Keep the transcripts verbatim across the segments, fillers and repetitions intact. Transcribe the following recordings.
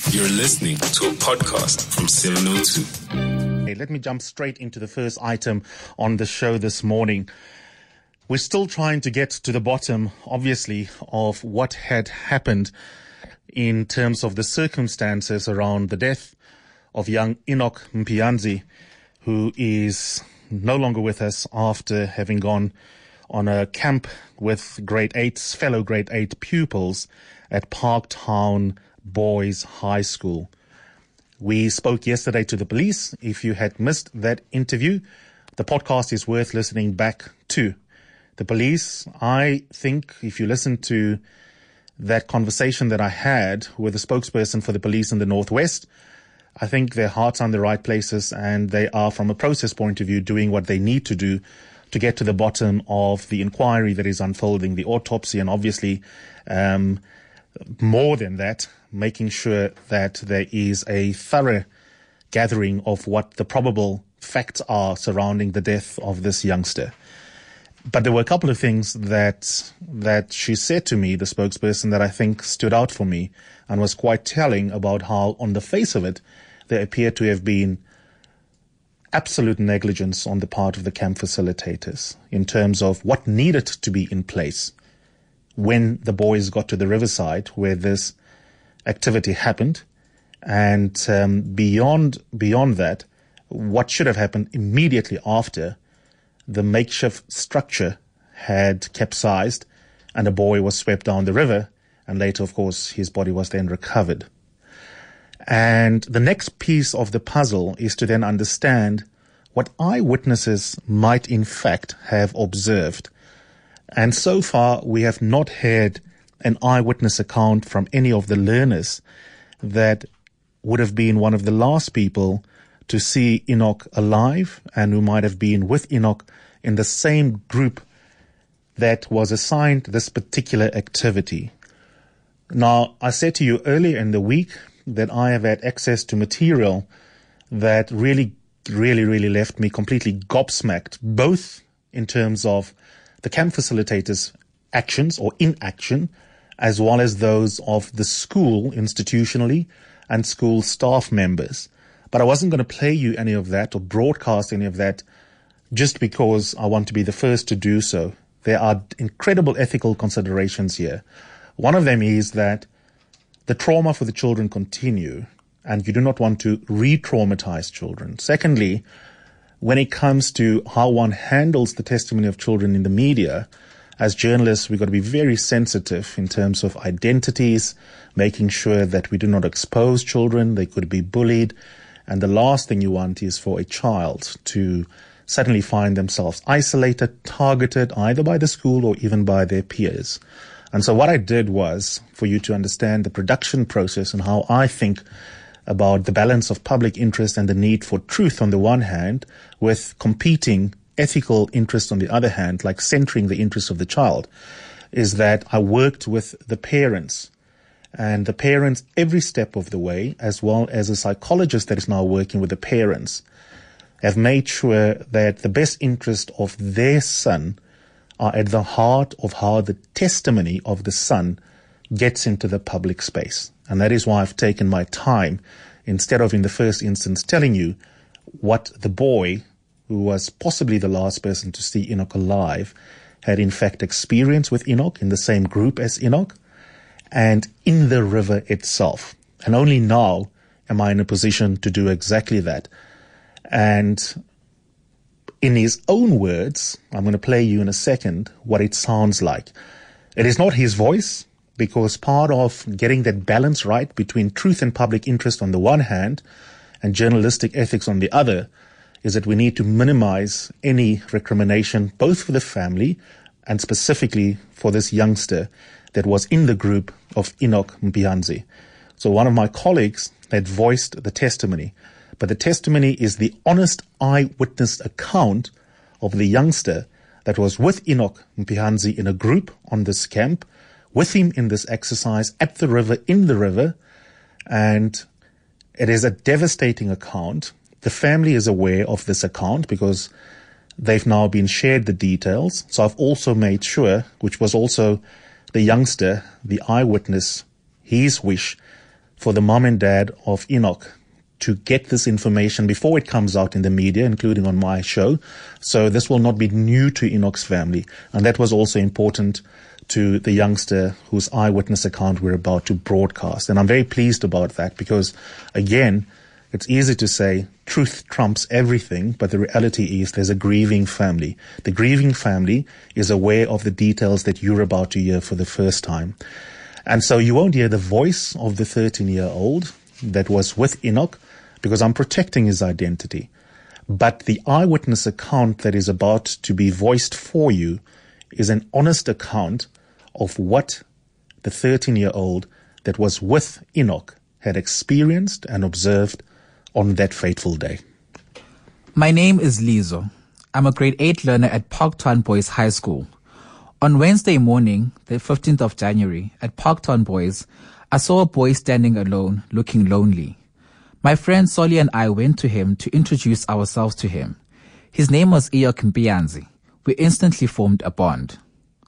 You're listening to a podcast from seven oh two. Hey, let me jump straight into the first item on the show this morning. We're still trying to get to the bottom, obviously, of what had happened in terms of the circumstances around the death of young Enoch Mpianzi, who is no longer with us after having gone on a camp with grade eights, fellow grade eight pupils at Parktown Boys High School. We spoke yesterday to the police. If you had missed that interview, the podcast is worth listening back to. The police, I think, if you listen to that conversation that I had with the spokesperson for the police in the Northwest, I think their hearts are in the right places, and they are, from a process point of view, doing what they need to do to get to the bottom of the inquiry that is unfolding, the autopsy, and obviously, um, more than that, making sure that there is a thorough gathering of what the probable facts are surrounding the death of this youngster. But there were a couple of things that that she said to me, the spokesperson, that I think stood out for me and was quite telling about how, on the face of it, there appeared to have been absolute negligence on the part of the camp facilitators in terms of what needed to be in place when the boys got to the riverside where this activity happened, and um, beyond beyond that, what should have happened immediately after the makeshift structure had capsized and a boy was swept down the river, and later, of course, his body was then recovered. And the next piece of the puzzle is to then understand what eyewitnesses might in fact have observed. And so far, we have not had an eyewitness account from any of the learners that would have been one of the last people to see Enoch alive and who might have been with Enoch in the same group that was assigned this particular activity. Now, I said to you earlier in the week that I have had access to material that really, really, really left me completely gobsmacked, both in terms of the camp facilitators' actions or inaction, as well as those of the school institutionally and school staff members. But I wasn't going to play you any of that or broadcast any of that just because I want to be the first to do so. There are incredible ethical considerations here. One of them is that the trauma for the children continue, and you do not want to re-traumatize children. Secondly, when it comes to how one handles the testimony of children in the media, as journalists, we've got to be very sensitive in terms of identities, making sure that we do not expose children. They could be bullied. And the last thing you want is for a child to suddenly find themselves isolated, targeted, either by the school or even by their peers. And so what I did was, for you to understand the production process and how I think about the balance of public interest and the need for truth on the one hand, with competing ethical interest on the other hand, like centering the interest of the child, is that I worked with the parents. And the parents every step of the way, as well as a psychologist that is now working with the parents, have made sure that the best interest of their son are at the heart of how the testimony of the son gets into the public space. And that is why I've taken my time, instead of in the first instance telling you what the boy, who was possibly the last person to see Enoch alive, had in fact experienced with Enoch in the same group as Enoch and in the river itself. And only now am I in a position to do exactly that. And in his own words, I'm going to play you in a second what it sounds like. It is not his voice, because part of getting that balance right between truth and public interest on the one hand and journalistic ethics on the other is that we need to minimize any recrimination, both for the family and specifically for this youngster that was in the group of Enoch Mpianzi. So one of my colleagues had voiced the testimony, but the testimony is the honest eyewitness account of the youngster that was with Enoch Mpianzi in a group on this camp, with him in this exercise at the river, in the river, and it is a devastating account. The family is aware of this account because they've now been shared the details. So I've also made sure, which was also the youngster, the eyewitness, his wish, for the mom and dad of Enoch to get this information before it comes out in the media, including on my show. So this will not be new to Enoch's family. And that was also important to the youngster whose eyewitness account we're about to broadcast. And I'm very pleased about that because, again, it's easy to say truth trumps everything, but the reality is there's a grieving family. The grieving family is aware of the details that you're about to hear for the first time. And so you won't hear the voice of the thirteen-year-old that was with Enoch because I'm protecting his identity. But the eyewitness account that is about to be voiced for you is an honest account of what the thirteen-year-old that was with Enoch had experienced and observed on that fateful day. My name is Lizo. I'm a grade eight learner at Parktown Boys High School. On Wednesday morning, the fifteenth of January, at Parktown Boys, I saw a boy standing alone, looking lonely. My friend Soli and I went to him to introduce ourselves to him. His name was Iyok Mpianzi. We instantly formed a bond.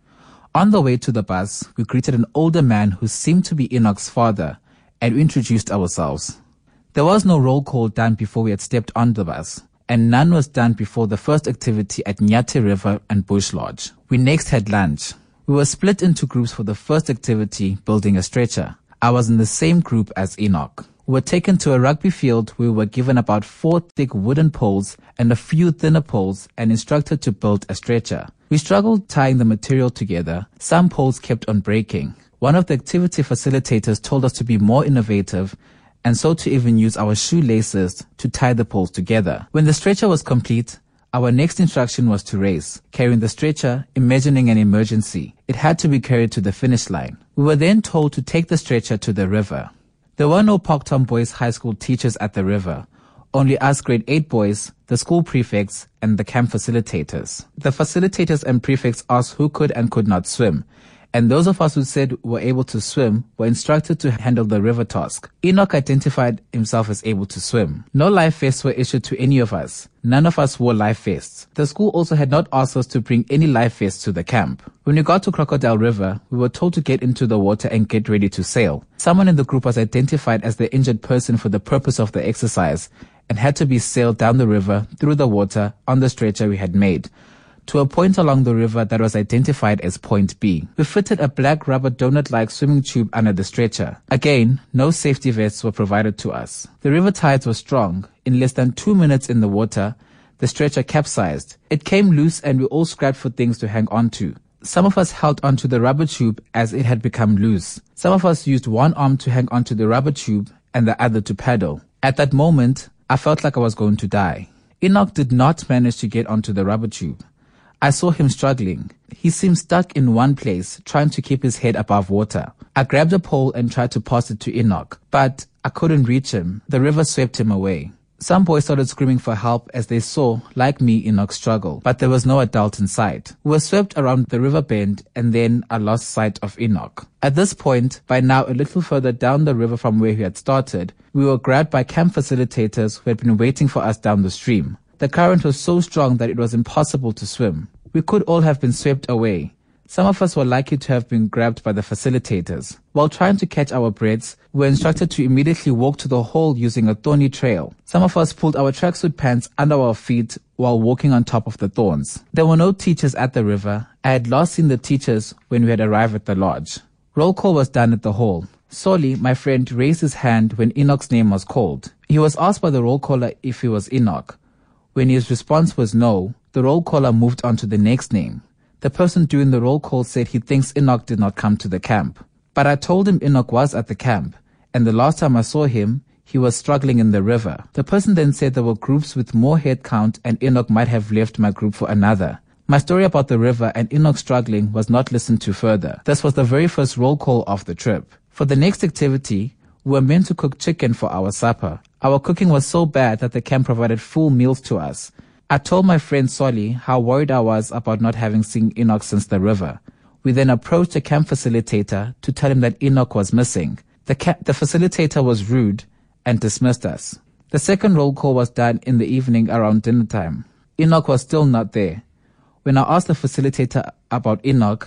On the way to the bus, we greeted an older man who seemed to be Enoch's father, and we introduced ourselves. There was no roll call done before we had stepped on the bus, and none was done before the first activity at Nyate River and Bush Lodge. We next had lunch. We were split into groups for the first activity, building a stretcher. I was in the same group as Enoch. We were taken to a rugby field where we were given about four thick wooden poles and a few thinner poles and instructed to build a stretcher. We struggled tying the material together. Some poles kept on breaking. One of the activity facilitators told us to be more innovative and so to even use our shoelaces to tie the poles together. When the stretcher was complete, our next instruction was to race, carrying the stretcher, imagining an emergency. It had to be carried to the finish line. We were then told to take the stretcher to the river. There were no Parktown Boys High School teachers at the river, only us grade eight boys, the school prefects, and the camp facilitators. The facilitators and prefects asked who could and could not swim, and those of us who said were able to swim were instructed to handle the river task. Enoch identified himself as able to swim. No life vests were issued to any of us. None of us wore life vests. The school also had not asked us to bring any life vests to the camp. When we got to Crocodile River, we were told to get into the water and get ready to sail. Someone in the group was identified as the injured person for the purpose of the exercise and had to be sailed down the river through the water on the stretcher we had made to a point along the river that was identified as Point B. We fitted a black rubber donut-like swimming tube under the stretcher. Again, no safety vests were provided to us. The river tides were strong. In less than two minutes in the water, the stretcher capsized. It came loose and we all scrapped for things to hang on to. Some of us held onto the rubber tube as it had become loose. Some of us used one arm to hang onto the rubber tube and the other to paddle. At that moment, I felt like I was going to die. Enoch did not manage to get onto the rubber tube. I saw him struggling. He seemed stuck in one place, trying to keep his head above water. I grabbed a pole and tried to pass it to Enoch, but I couldn't reach him. The river swept him away. Some boys started screaming for help as they saw, like me, Enoch struggle, but there was no adult in sight. We were swept around the river bend and then I lost sight of Enoch. At this point, by now a little further down the river from where we had started, we were grabbed by camp facilitators who had been waiting for us down the stream. The current was so strong that it was impossible to swim. We could all have been swept away. Some of us were likely to have been grabbed by the facilitators. While trying to catch our breaths, we were instructed to immediately walk to the hole using a thorny trail. Some of us pulled our tracksuit pants under our feet while walking on top of the thorns. There were no teachers at the river. I had last seen the teachers when we had arrived at the lodge. Roll call was done at the hall. Soli, my friend, raised his hand when Enoch's name was called. He was asked by the roll caller if he was Enoch. When his response was no, the roll caller moved on to the next name. The person doing the roll call said he thinks Enoch did not come to the camp. But I told him Enoch was at the camp, and the last time I saw him, he was struggling in the river. The person then said there were groups with more head count and Enoch might have left my group for another. My story about the river and Enoch struggling was not listened to further. This was the very first roll call of the trip. For the next activity, we were meant to cook chicken for our supper. Our cooking was so bad that the camp provided full meals to us. I told my friend Soli how worried I was about not having seen Enoch since the river. We then approached the camp facilitator to tell him that Enoch was missing. The, ca- the facilitator was rude and dismissed us. The second roll call was done in the evening around dinner time. Enoch was still not there. When I asked the facilitator about Enoch,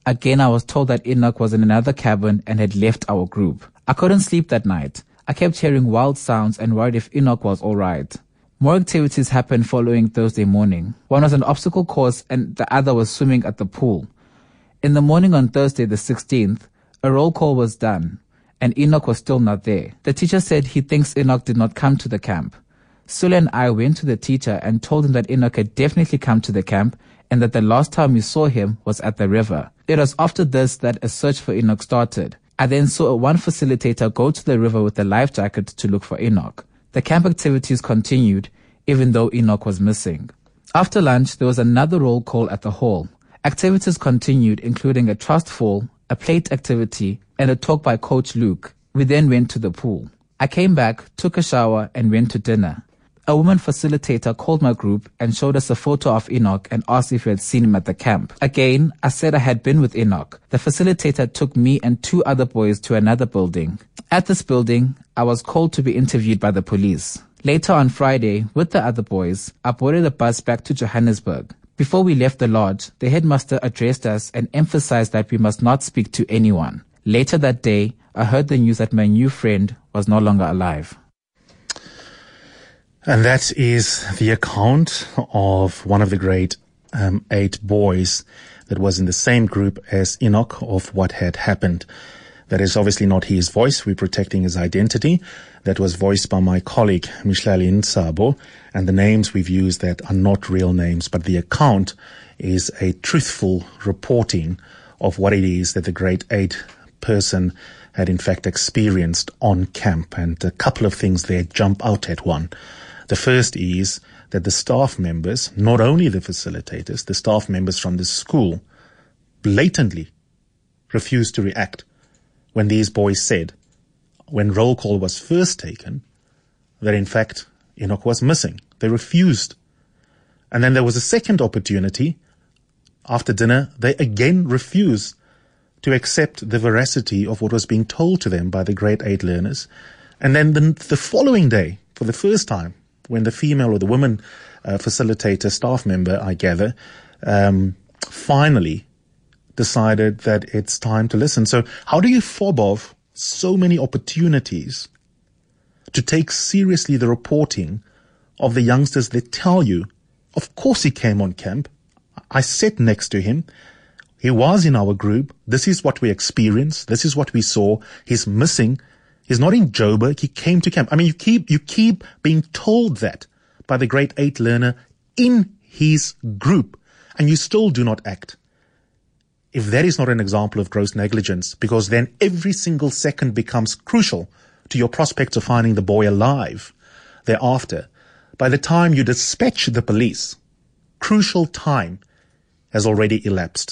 Again, I was told that Enoch was in another cabin and had left our group. I couldn't sleep that night. I kept hearing wild sounds and worried if Enoch was alright. More activities happened following Thursday morning. One was an obstacle course and the other was swimming at the pool. In the morning on Thursday the sixteenth, a roll call was done, and Enoch was still not there. The teacher said he thinks Enoch did not come to the camp. Sule and I went to the teacher and told him that Enoch had definitely come to the camp and that the last time we saw him was at the river. It was after this that a search for Enoch started. I then saw one facilitator go to the river with a life jacket to look for Enoch. The camp activities continued, even though Enoch was missing. After lunch, there was another roll call at the hall. Activities continued, including a trust fall, a plate activity, and a talk by Coach Luke. We then went to the pool. I came back, took a shower, and went to dinner. A woman facilitator called my group and showed us a photo of Enoch and asked if we had seen him at the camp. Again, I said I had been with Enoch. The facilitator took me and two other boys to another building. At this building, I was called to be interviewed by the police. Later on Friday, with the other boys, I boarded a bus back to Johannesburg. Before we left the lodge, the headmaster addressed us and emphasized that we must not speak to anyone. Later that day, I heard the news that my new friend was no longer alive. And that is the account of one of the grade um, eight boys that was in the same group as Enoch of what had happened. That is obviously not his voice. We're protecting his identity. That was voiced by my colleague, Mishlali Nsabo. And the names we've used that are not real names, but the account is a truthful reporting of what it is that the grade eight person had in fact experienced on camp. And a couple of things there jump out at one. The first is that the staff members, not only the facilitators, the staff members from the school blatantly refused to react when these boys said, when roll call was first taken, that in fact Enoch was missing. They refused. And then there was a second opportunity. After dinner, they again refused to accept the veracity of what was being told to them by the grade eight learners. And then the, the following day, for the first time, when the female or the woman uh, facilitator, staff member, I gather, um, finally decided that it's time to listen. So how do you fob off so many opportunities to take seriously the reporting of the youngsters that tell you, of course he came on camp, I sat next to him, he was in our group, this is what we experienced, this is what we saw, he's missing, he's not in Joburg, he came to camp. I mean, you keep, you keep being told that by the grade eight learner in his group, and you still do not act. If that is not an example of gross negligence, because then every single second becomes crucial to your prospects of finding the boy alive thereafter. By the time you dispatch the police, crucial time has already elapsed.